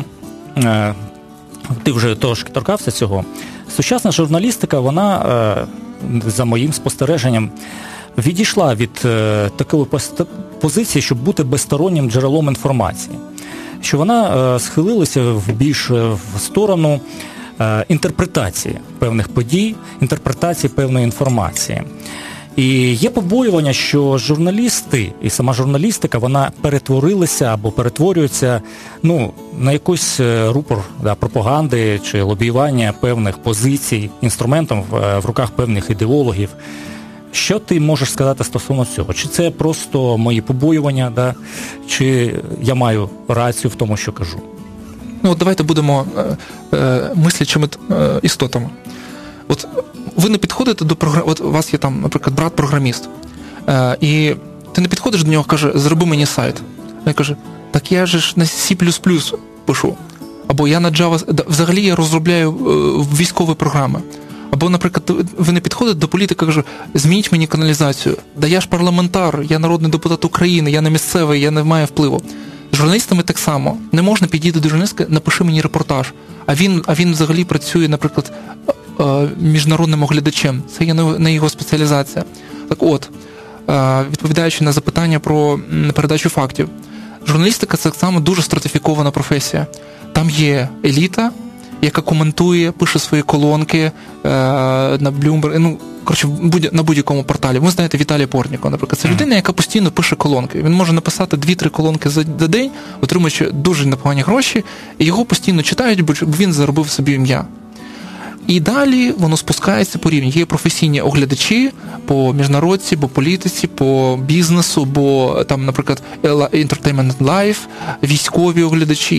Ти вже трошки торкався цього. Сучасна журналістика, вона, за моїм спостереженням, відійшла від такої позиції, щоб бути безстороннім джерелом інформації. Що вона схилилася в більш в сторону інтерпретації певних подій, інтерпретації певної інформації. І є побоювання, що журналісти і сама журналістика, вона перетворилася або перетворюється ну, на якийсь рупор да, пропаганди чи лобіювання певних позицій, інструментом в, в руках певних ідеологів. Що ти можеш сказати стосовно цього? Чи це просто мої побоювання, да? Чи я маю рацію в тому, що кажу? Ну, от давайте будемо е, е, мислячими е, істотами. От ви не підходите до програми, от у вас є там, наприклад, брат-програміст, е, і ти не підходиш до нього, каже, зроби мені сайт. Він каже, так я же ж на сі плюс плюс пишу. Або я на Java, взагалі я розробляю е, військові програми. Або, наприклад, ви не підходите до політика, каже, змініть мені каналізацію. Да я ж парламентар, я народний депутат України, я не місцевий, я не маю впливу. З журналістами так само. Не можна підійти до журналістки, напиши мені репортаж. А він, а він взагалі працює, наприклад, міжнародним оглядачем. Це є не його спеціалізація. Так от, відповідаючи на запитання про передачу фактів, журналістика – це так само дуже стратифікована професія. Там є еліта, яка коментує, пише свої колонки е, на Bloomberg, ну, коротше, будь, на будь-якому порталі. Ви знаєте Віталія Портнікова, наприклад. Це людина, яка постійно пише колонки. Він може написати дві-три колонки за, за день, отримуючи дуже непогані гроші, і його постійно читають, бо він заробив собі ім'я. І далі воно спускається по рівні. Є професійні оглядачі по міжнародці, по політиці, по бізнесу, бо там, наприклад, Entertainment Life, військові оглядачі.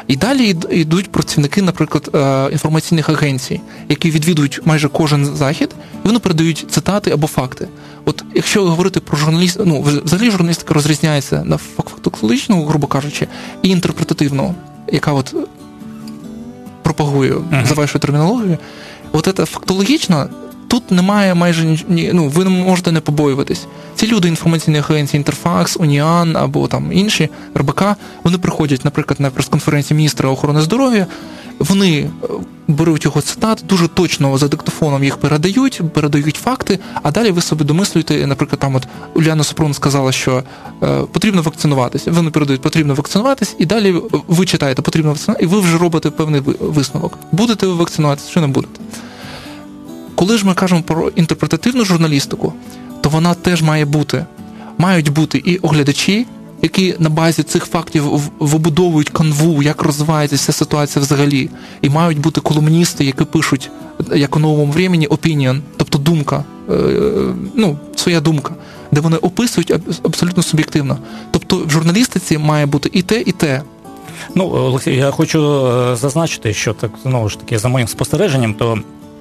І далі йдуть працівники, наприклад, інформаційних агенцій, які відвідують майже кожен захід, і вони передають цитати або факти. От якщо говорити про журналістику, ну, взагалі журналістика розрізняється на фактологічну, грубо кажучи, і інтерпретативну, яка от пропагує uh-huh. за вашою термінологією. От це фактологічно, тут немає майже ні, ну, ви не можете не побоюватись. Ці люди інформаційних агенцій Інтерфакс, Уніан або там інші, ер бэ ка, вони приходять, наприклад, на прес-конференції міністра охорони здоров'я, вони беруть його цитати, дуже точно за диктофоном їх передають, передають факти, а далі ви собі домислюєте, наприклад, там от Уляна Супрун сказала, що е, потрібно вакцинуватися, вони передають, потрібно вакцинуватись, і далі ви читаєте, потрібно вакцинуватися, і ви вже робите певний висновок. Будете ви вакцинуватися, чи не будете? Коли ж ми кажемо про інтерпретативну журналістику, то вона теж має бути. Мають бути і оглядачі, які на базі цих фактів вибудовують канву, як розвивається ця ситуація взагалі. І мають бути колумністи, які пишуть, як у новому времені, opinion, тобто думка, ну, своя думка, де вони описують абсолютно суб'єктивно. Тобто в журналістиці має бути і те, і те. Ну, Олексій, я хочу зазначити, що так, знову ж таки, за моїм спостереженням, то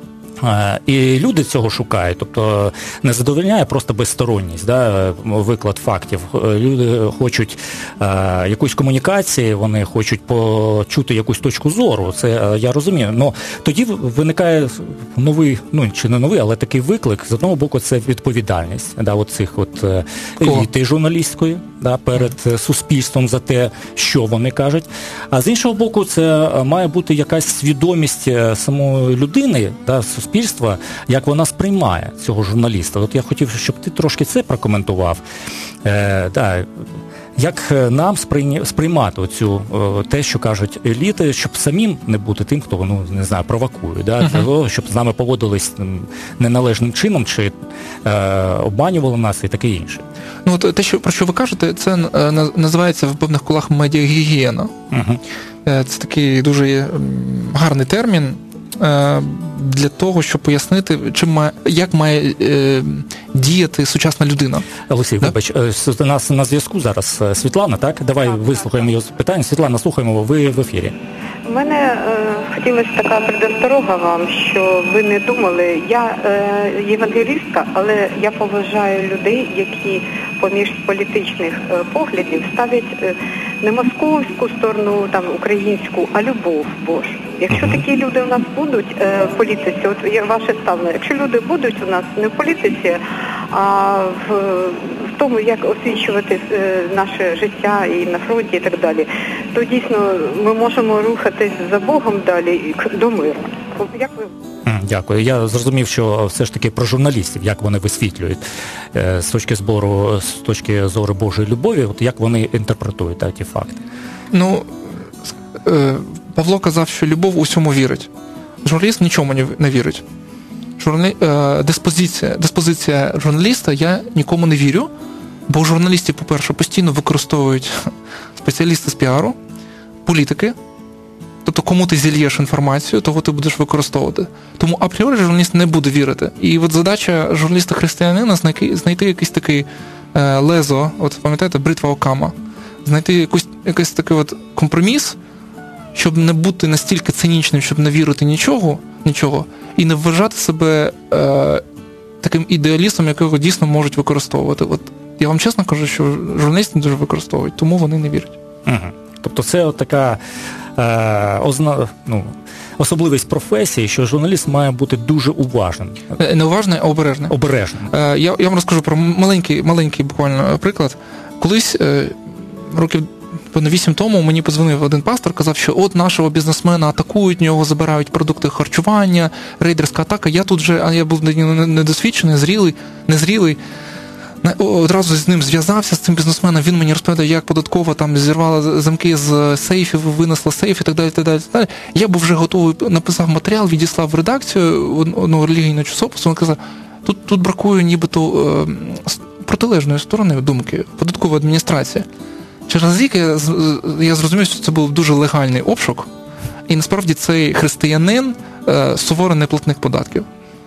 і люди цього шукають, тобто не задовольняє просто безсторонність, да, виклад фактів. Люди хочуть е, якоїсь комунікації, вони хочуть почути якусь точку зору, це я розумію. Но тоді виникає новий, ну чи не новий, але такий виклик. З одного боку, це відповідальність, да, от цих от еліти журналістської, да, перед суспільством за те, що вони кажуть. А з іншого боку, це має бути якась свідомість самої людини, да, суспільства, як вона сприймає цього журналіста. От я хотів, щоб ти трошки це прокоментував. Е, да, як нам сприйня... сприймати оцю, те, що кажуть еліти, щоб самим не бути тим, хто, ну, не знаю, провокує, да? Uh-huh. Того, щоб з нами поводились неналежним чином, чи е, обманювали нас і таке інше. Ну, от те, що, про що ви кажете, це е, називається в певних колах медіагігієна. Uh-huh. Е, це такий дуже гарний термін е, для того, щоб пояснити, чим має, як має е, діяти сучасна людина. Олексій, да? Вибач, у нас на зв'язку зараз Світлана, так? Давай так, вислухаємо її питання. Світлана, слухаємо, ви в ефірі. У мене е, хотілося така предосторога вам, що ви не думали. Я е, євангелістка, але я поважаю людей, які поміж політичних е, поглядів ставлять е, не московську сторону, там, українську, а любов Божу. Якщо uh-huh. такі люди у нас будуть е, в політиці, от є ваше ставлення, якщо люди будуть у нас не в політиці, а в, в тому, як освічувати е, наше життя і на фронті і так далі, то дійсно ми можемо рухатись за Богом далі до миру. Як ви... Дякую. Я зрозумів, що все ж таки про журналістів, як вони висвітлюють з точки зору, з точки зору Божої любові, от як вони інтерпретують так, ті факти. Ну, Павло казав, що любов усьому вірить. Журналіст нічому не вірить. Журналі... Диспозиція, диспозиція журналіста, я нікому не вірю, бо журналістів, по-перше, постійно використовують спеціалісти з піару, політики. Тобто, кому ти зільєш інформацію, того ти будеш використовувати. Тому апріорі журналіст не буде вірити. І от задача журналіста-християнина знайти, знайти якийсь такий е, лезо, от пам'ятаєте, бритва Окама, знайти якусь, якийсь такий от компроміс, щоб не бути настільки цинічним, щоб не вірити нічого, нічого і не вважати себе е, таким ідеалістом, якого дійсно можуть використовувати. От я вам чесно кажу, що журналісти не дуже використовують, тому вони не вірять. Угу. Тобто це от така е, озна, ну, особливість професії, що журналіст має бути дуже уважним. Не уважний, а обережний. Обережним. Е, я, я вам розкажу про маленький, маленький буквально приклад. Колись, е, років вісім тому, мені подзвонив один пастор, казав, що от нашого бізнесмена атакують, в нього забирають продукти харчування, рейдерська атака. Я тут вже, а я був недосвідчений, зрілий, незрілий. Одразу з ним зв'язався, з цим бізнесменом, він мені розповідав, як податкова там зірвала замки з сейфів, винесла сейф і так далі, так далі, так далі. Я був вже готовий, написав матеріал, відіслав в редакцію одного релігійного часопису, він казав, тут, тут бракує нібито е, протилежної сторони думки, податкова адміністрація. Через рік я, я зрозумів, що це був дуже легальний обшук, і насправді цей християнин е, суворий неплатник податків.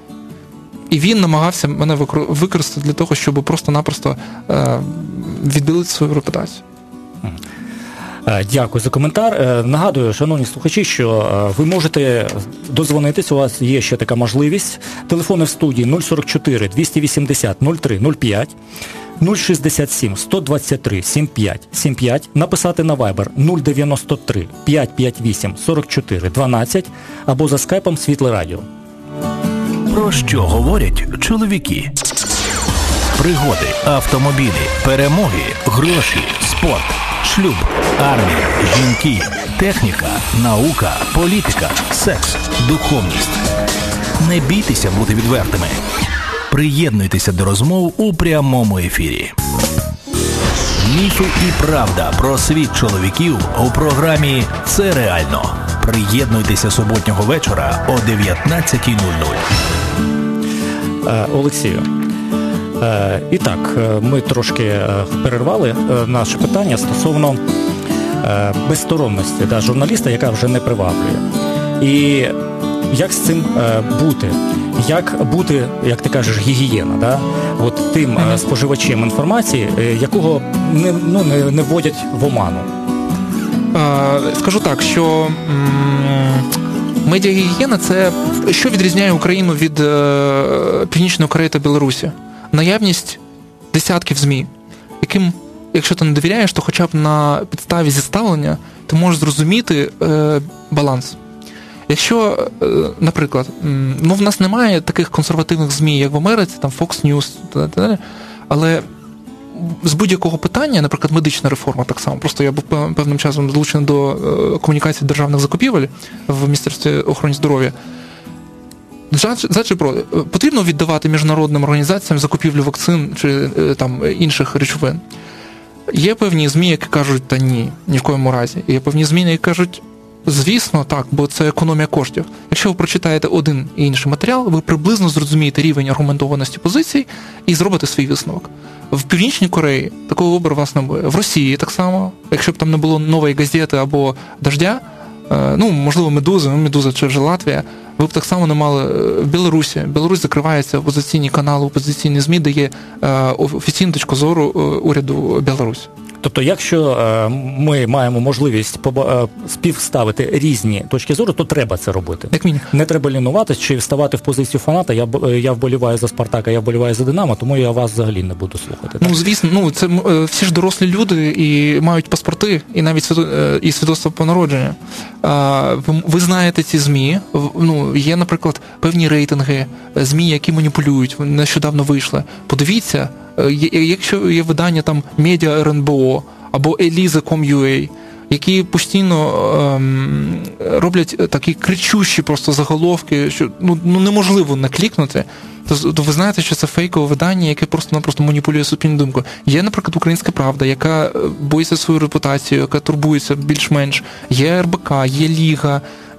І він намагався мене використати для того, щоб просто-напросто е, відбілити свою репутацію. Дякую за коментар. Нагадую, шановні слухачі, що ви можете дозвонитись, у вас є ще така можливість. Телефони в студії нуль сорок чотири двісті вісімдесят нуль три нуль п'ять, нуль шістдесят сім сто двадцять три сімдесят п'ять сімдесят п'ять, написати на Viber нуль дев'яносто три п'ятсот п'ятдесят вісім сорок чотири дванадцять або за скайпом Світле Радіо. Про що говорять чоловіки? Пригоди, автомобілі, перемоги, гроші, спорт, шлюб, армія, жінки, техніка, наука, політика, секс, духовність. Не бійтеся бути відвертими. Приєднуйтеся до розмов у прямому ефірі. Міфи і правда про світ чоловіків у програмі «Це реально». Приєднуйтеся суботнього вечора о дев'ятнадцята нуль нуль. Олексію, і так, ми трошки перервали наше питання стосовно безсторонності да, журналіста, яка вже не приваблює. І як з цим бути? Як бути, як ти кажеш, гігієна, да? От тим mm-hmm. споживачем інформації, якого не, ну, не, не вводять в оману? Скажу так, що медіагігієна – це що відрізняє Україну від Північної Кореї та Білорусі? Наявність десятків ЗМІ, яким, якщо ти не довіряєш, то хоча б на підставі зіставлення ти можеш зрозуміти е, баланс. Якщо, е, наприклад, ну в нас немає таких консервативних ЗМІ, як в Америці, там Fox News, та, та, та, але з будь-якого питання, наприклад, медична реформа так само, просто я був певним часом залучений до е, комунікації державних закупівель в Міністерстві охорони здоров'я. За чи проти? Потрібно віддавати міжнародним організаціям закупівлю вакцин чи там інших речовин. Є певні ЗМІ, які кажуть, та ні, ні в коєму разі. Є певні ЗМІ, які кажуть, звісно, так, бо це економія коштів. Якщо ви прочитаєте один і інший матеріал, ви приблизно зрозумієте рівень аргументованості позицій і зробите свій висновок. В Північній Кореї такого вибору у вас не буде. В Росії так само. Якщо б там не було нової газети або дождя, ну, можливо, Медузи, ну, Медуза чи вже Латвія, ви б так само не мали в Білорусі. Білорусь закривається опозиційні канали, опозиційні ЗМІ, де є офіційну точку зору уряду Білорусі. Тобто, якщо ми маємо можливість співставити різні точки зору, то треба це робити. Як мінімум. Не треба лінуватись чи вставати в позицію фаната. Я, я вболіваю за Спартака, я вболіваю за Динамо, тому я вас взагалі не буду слухати. Так? Ну, звісно, ну це всі ж дорослі люди і мають паспорти, і навіть і свідоцтво по народженню. Ви знаєте ці ЗМІ. Ну, є, наприклад, певні рейтинги ЗМІ, які маніпулюють, нещодавно вийшли. Подивіться, якщо є видання там Медіа ар ен бе о або Еліза точка ком точка ю а, які постійно ем, роблять такі кричущі просто заголовки, що ну, ну неможливо наклікнути, то, то ви знаєте, що це фейкове видання, яке просто-напросто маніпулює суспільну думку. Є, наприклад, Українська Правда, яка боїться свою репутацію, яка турбується більш-менш. Є ер бе ка, є Ліга,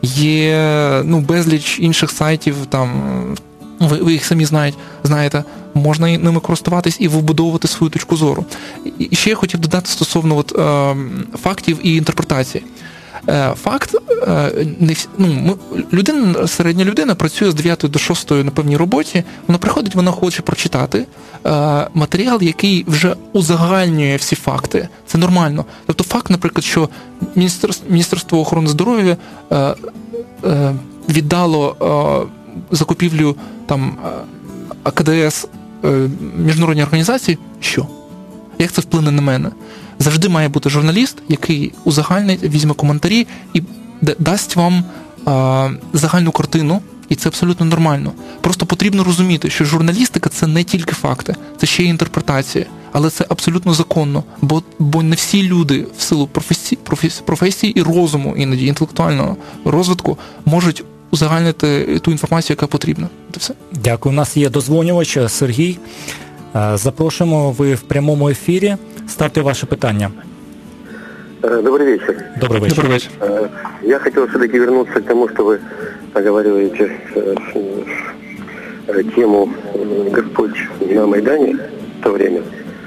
є ну, безліч інших сайтів, там, ви, ви їх самі знаєте, знаєте, можна ними користуватись і вибудовувати свою точку зору. І ще я хотів додати стосовно от, е, фактів і інтерпретації. Е, факт, е, не, ну, ми, людина, середня людина працює з дев'ятої до шостої на певній роботі, вона приходить, вона хоче прочитати е, матеріал, який вже узагальнює всі факти. Це нормально. Тобто факт, наприклад, що Міністерство, Міністерство охорони здоров'я е, е, віддало е, закупівлю там а ка де ес міжнародній організації, що? Як це вплине на мене? Завжди має бути журналіст, який узагальнить, візьме коментарі і дасть вам а, загальну картину, і це абсолютно нормально. Просто потрібно розуміти, що журналістика – це не тільки факти, це ще й інтерпретація. Але це абсолютно законно, бо, бо не всі люди в силу професії, професії, професії і розуму, іноді інтелектуального розвитку можуть узагальнити ту інформацію, яка потрібна. Це все. Дякую. У нас є дозвонювач Сергій. Запрошуємо, ви в прямому ефірі. Ставте ваше питання. Добрый вечер. Добрый вечер. Добрый вечер. Я хотел все-таки вернуться к тому, что вы оговариваете тему «Господь на Майдане» в то время.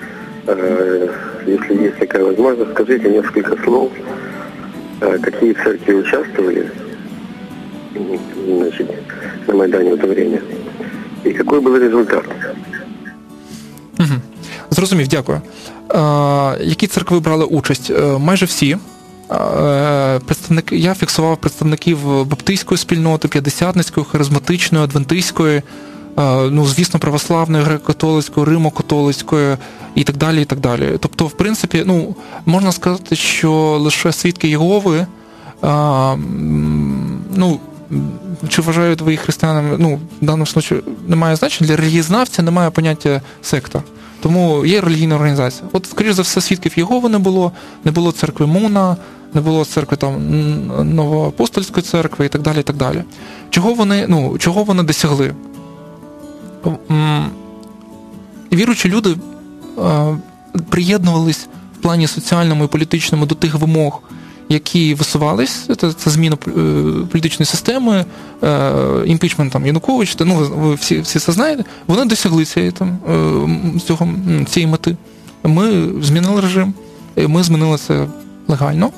Если есть такая возможность, скажите несколько слов, какие церкви участвовали, значит, на Майдане в то время, и какой был результат. Угу. Зрозумів, дякую. Е, які церкви брали участь? Е, майже всі. представник, я фіксував представників баптистської спільноти, п'ятдесятницької, харизматичної, адвентистської, ну, звісно, православної, греко-католицької, римо-католицької і так далі, і так далі. Тобто, в принципі, ну, можна сказати, що лише свідки Єгови, а, ну, чи вважають ви їх християнами, ну, в даному випадку немає значення, для релігієзнавця немає поняття секта. Тому є релігійна організація. От, скоріш за все, свідків Єгови не було, не було церкви Муна, не було церкви там Новоапостольської церкви і так далі, і так далі. Чого вони, ну, чого вони досягли? Віруючі люди приєднувались в плані соціальному і політичному до тих вимог, які висувались, це, це зміна політичної системи, імпічмент там Янукович, ну, ви всі, всі це знаєте, вони досягли цієї, там, цього, цієї мети. Ми змінили режим, ми змінили це легально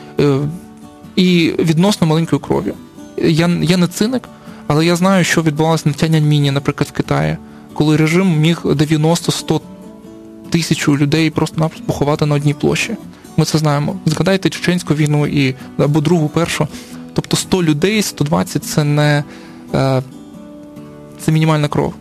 і відносно маленькою кров'ю. Я, я не циник, але я знаю, що відбувалося на Тяньаньміні, наприклад, в Китаї, коли режим міг дев'яносто-сто тисяч людей просто-напросто поховати на одній площі. Ми це знаємо. Згадайте Чеченську війну і, або другу, першу. Тобто сто людей, сто двадцять – це не це мінімальна кров.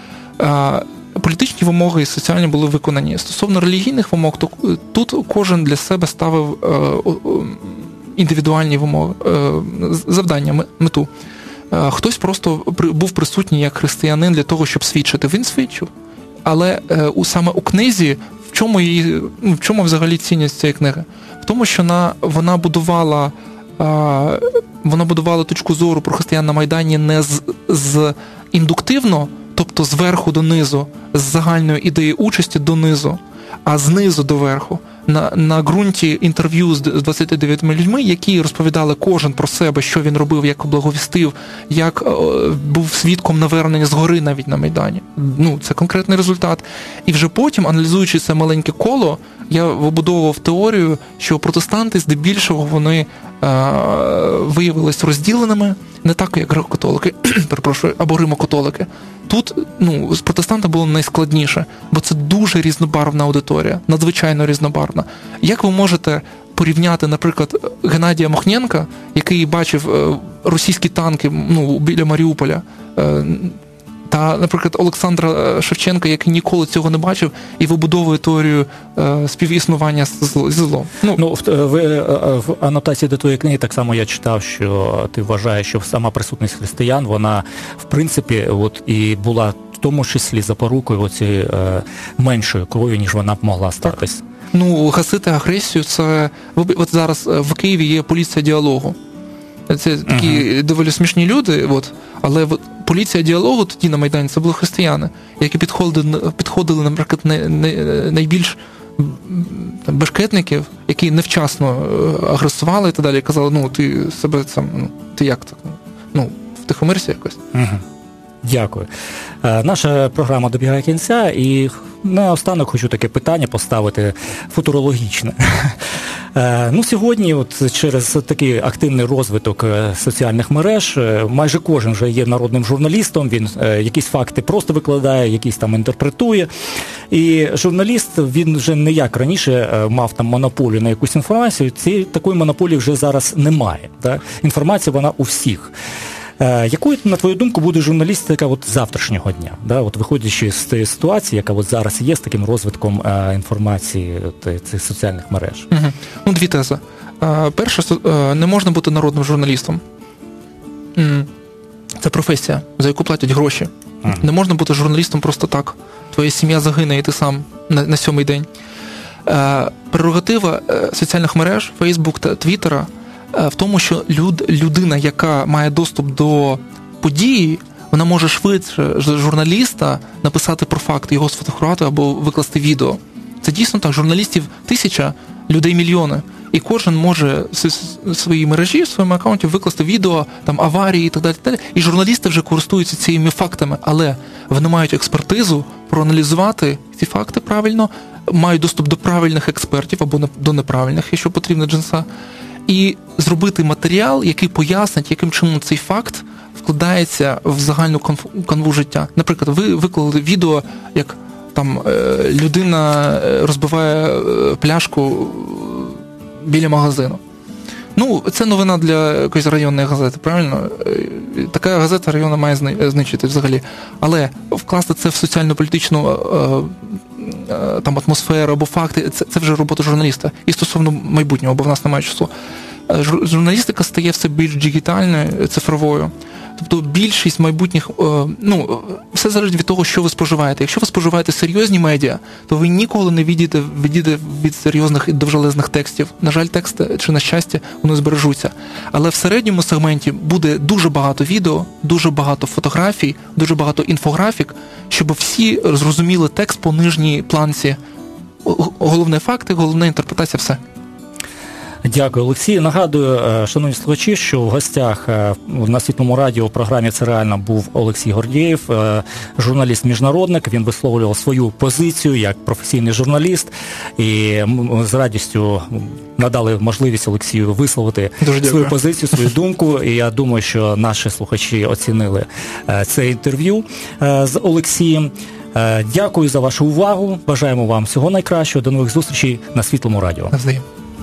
Політичні вимоги і соціальні були виконані. Стосовно релігійних вимог, то тут кожен для себе ставив індивідуальні вимоги, завдання, мету. Хтось просто був присутній як християнин для того, щоб свідчити. Він свідчив. Але саме у книзі, в чому її, в чому взагалі цінність цієї книги? В тому, що вона, вона будувала вона будувала точку зору про християн на Майдані не з, з індуктивно, тобто зверху до низу, з загальної ідеї участі до низу, а знизу до верху. На, на ґрунті інтерв'ю з двадцятьма дев'ятьма людьми, які розповідали кожен про себе, що він робив, як благовістив, як е, був свідком навернення згори навіть на Майдані. Ну, це конкретний результат. І вже потім, аналізуючи це маленьке коло, я вибудовував теорію, що протестанти здебільшого вони е, виявилися розділеними, не так, як греко-католики, перепрошую, або римо-католики. Тут, ну, з протестанта було найскладніше, бо це дуже різнобарвна аудиторія, надзвичайно різнобарвна. Як ви можете порівняти, наприклад, Геннадія Мохненка, який бачив російські танки, ну, біля Маріуполя, та, наприклад, Олександра Шевченка, який ніколи цього не бачив і вибудовує теорію е, співіснування зі злом. Ну, ну в, в, в анотації до твоєї книги так само я читав, що ти вважаєш, що сама присутність християн, вона, в принципі, от і була в тому числі запорукою оцієї е, меншою кров'ю, ніж вона б могла статись. Так. Ну, гасити агресію, це... От зараз в Києві є поліція діалогу. Це такі uh-huh. доволі смішні люди, от, але поліція діалогу тоді на Майдані це були християни, які підходили, підходили наприклад, не, не, найбільш там, бешкетників, які невчасно агресували і так далі, і казали, ну, ти себе сам, ну, ти як так, ну, втихомирся якось. Uh-huh. Дякую. Наша програма добігає кінця, і наостанок хочу таке питання поставити футурологічне. Ну, сьогодні, от через такий активний розвиток соціальних мереж, майже кожен вже є народним журналістом, він якісь факти просто викладає, якісь там інтерпретує. І журналіст, він вже не як раніше мав там монополію на якусь інформацію, цієї такої монополії вже зараз немає. Так? Інформація, вона у всіх. Якою, на твою думку, буде журналістика от завтрашнього дня? Да? От виходячи з тієї ситуації, яка от зараз є з таким розвитком е, інформації от, цих соціальних мереж? Угу. Ну, дві тези. Е, перше, е, не можна бути народним журналістом. Це професія, за яку платять гроші. Угу. Не можна бути журналістом просто так. Твоя сім'я загине, і ти сам на, на сьомий день. Е, прерогатива соціальних мереж, Фейсбук та Твіттера, в тому, що люд, людина, яка має доступ до події, вона може швидше журналіста написати про факт, його сфотографувати або викласти відео. Це дійсно так. Журналістів тисяча, людей мільйони. І кожен може в своїй мережі, в своєму аккаунті викласти відео, там, аварії і так далі, так далі. І журналісти вже користуються цими фактами, але вони мають експертизу проаналізувати ці факти правильно, мають доступ до правильних експертів або до неправильних, якщо потрібно джинса. І зробити матеріал, який пояснить, яким чином цей факт вкладається в загальну канву життя. Наприклад, ви виклали відео, як там людина розбиває пляшку біля магазину. Ну, це новина для якоїсь районної газети, правильно? Така газета району має знищити взагалі. Але вкласти це в соціально-політичну е, там, атмосферу або факти, це, це вже робота журналіста. І стосовно майбутнього, бо в нас немає часу. Журналістика стає все більш дигітальною, цифровою. Тобто більшість майбутніх, ну, все залежить від того, що ви споживаєте. Якщо ви споживаєте серйозні медіа, то ви ніколи не відійдете, відійдете від серйозних і довжелезних текстів. На жаль, тексти, чи на щастя, вони збережуться. Але в середньому сегменті буде дуже багато відео, дуже багато фотографій, дуже багато інфографік, щоб всі зрозуміли текст по нижній планці. Головні факти, головна інтерпретація, все. Дякую, Олексій. Нагадую, шановні слухачі, що в гостях на Світлому радіо в програмі «Це реально» був Олексій Гордєєв, журналіст-міжнародник. Він висловлював свою позицію як професійний журналіст, і ми з радістю надали можливість Олексію висловити свою позицію, свою думку. І я думаю, що наші слухачі оцінили це інтерв'ю з Олексієм. Дякую за вашу увагу. Бажаємо вам всього найкращого. До нових зустрічей на Світлому радіо. Навзаєм.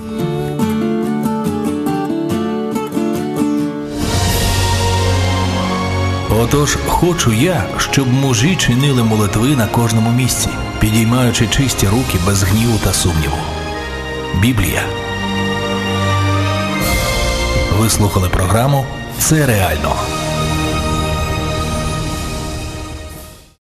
Отож, хочу я, щоб мужі чинили молитви на кожному місці, підіймаючи чисті руки без гніву та сумніву. Біблія. Ви слухали програму «Це реально».